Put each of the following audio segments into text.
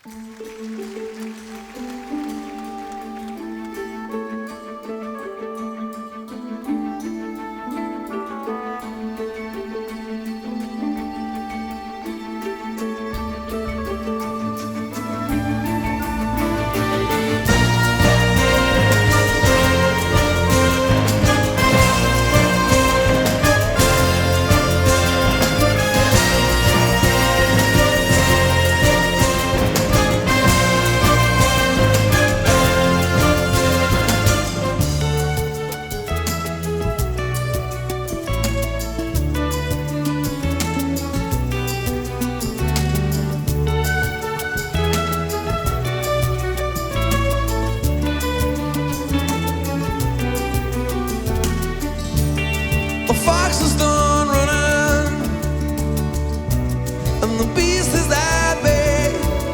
The fox is done running, and the beast is at bay.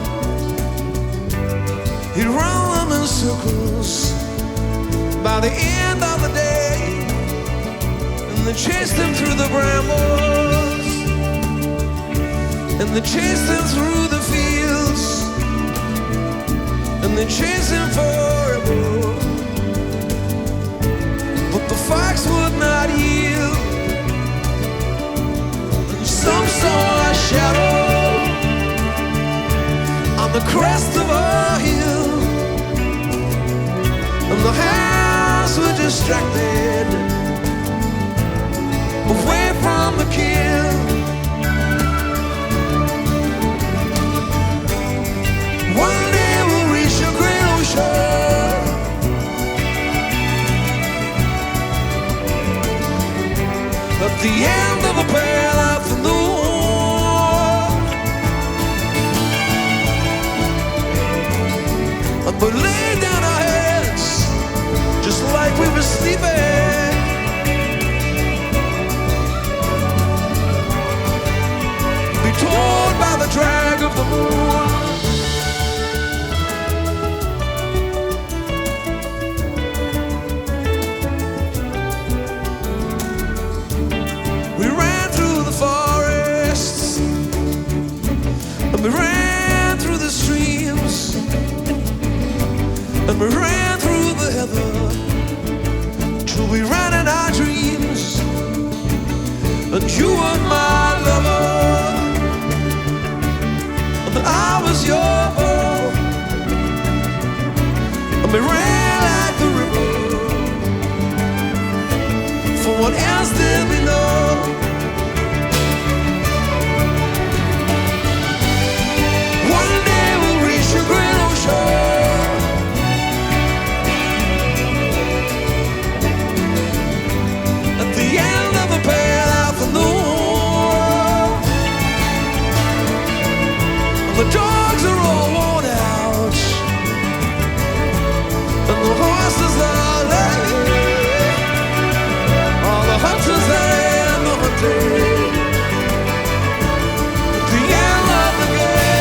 He'd run them in circles by the end of the day, and they chased him through the brambles, and they chased him through the fields, and they chased him forever. But the fox would not yield, and some saw a shadow on the crest of a hill, and the hounds were distracted away from the kill. One day we'll reach a great ocean, at the end of a pale afternoon, and we lay down our heads just like we were sleeping, be torn by the drag of the moon. We ran through the forests, and we ran through the streams, and we ran through the heather, till we ran in our dreams. And you were my lover, and I was your foe, and we ran like the river. For what else did we know? One day we'll reach a great ocean, at the end of a pale afternoon, and the dogs are all worn out, and the horses are late, all the hunters and the hunted, at the end of the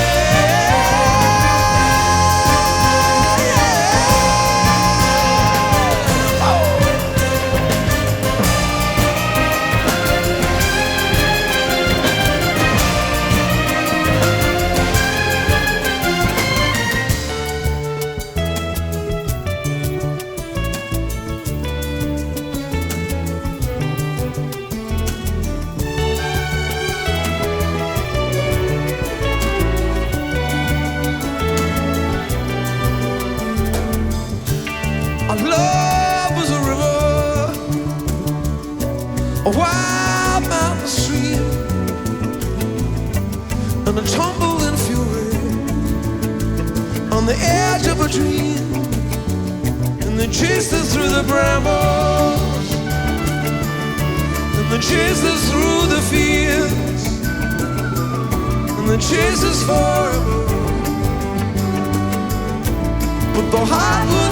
our love was a river, a wild mountain stream, and a tumbling fury on the edge of a dream. And they chased us through the brambles, and they chased us through the fields, and they chased us forever. But the heart would